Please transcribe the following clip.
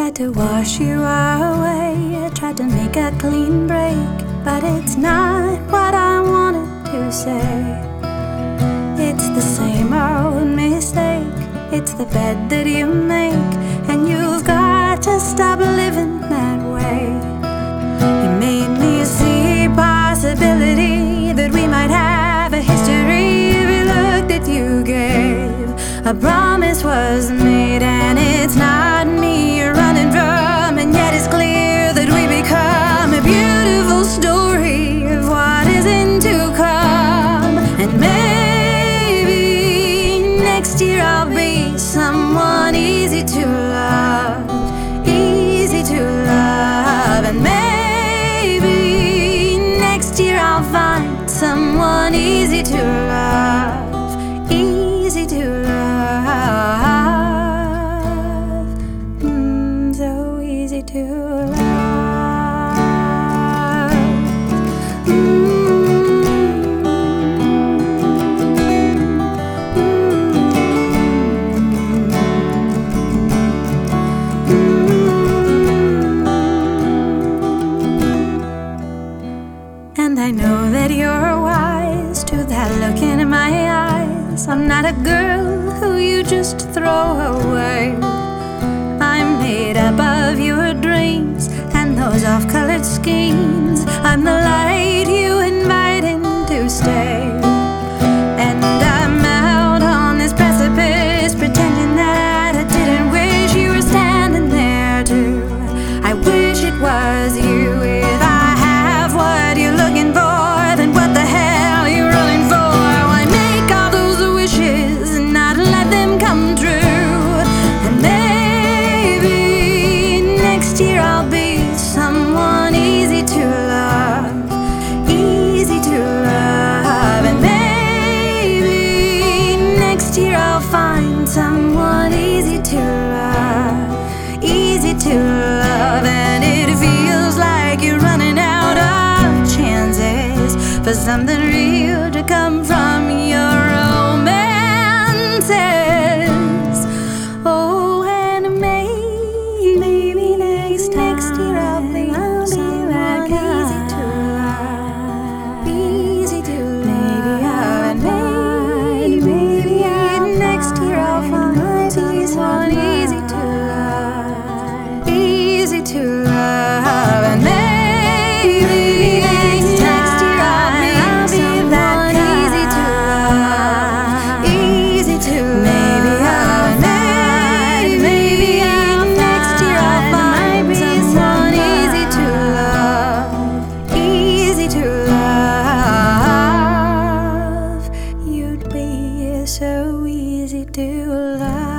tried to wash you away, I tried to make a clean break, but it's not what I wanted to say. It's the same old mistake, it's the bed that you make, and you've got to stop living that way. You made me see possibility that we might have a history. Every look that you gave, a promise was made, and it's not me you're running from, and yet it's clear that we become a beautiful story of what isn't to come. And maybe next year I'll be someone easy to love, easy to love. And maybe next year I'll find someone easy to love, easy to love, so easy to love. And I know that you're wise to that look in my eyes. I'm not a girl who you just throw away. I'm made up of your dreams and those off-colored schemes. I'm the light you invite in to stay. And I'm out on this precipice, pretending that I didn't wish you were standing there too. I wish it was you. If I have what you're looking for, then what the hell are you running for? Why make all those wishes and not let them come true? And maybe next year I'll be someone easy to love, easy to love. And maybe next year I'll find someone easy to love, easy to love. And it feels like you're running out of chances for something real to come from your romances. Oh, and maybe next year I'll be someone easy to love, easy to love. And maybe next year I'll find someone easy to love, easy to love. And maybe next year I'll be someone easy to love, easy to love. Maybe next year I'll find someone easy to love, easy to love. You'd be so easy to love.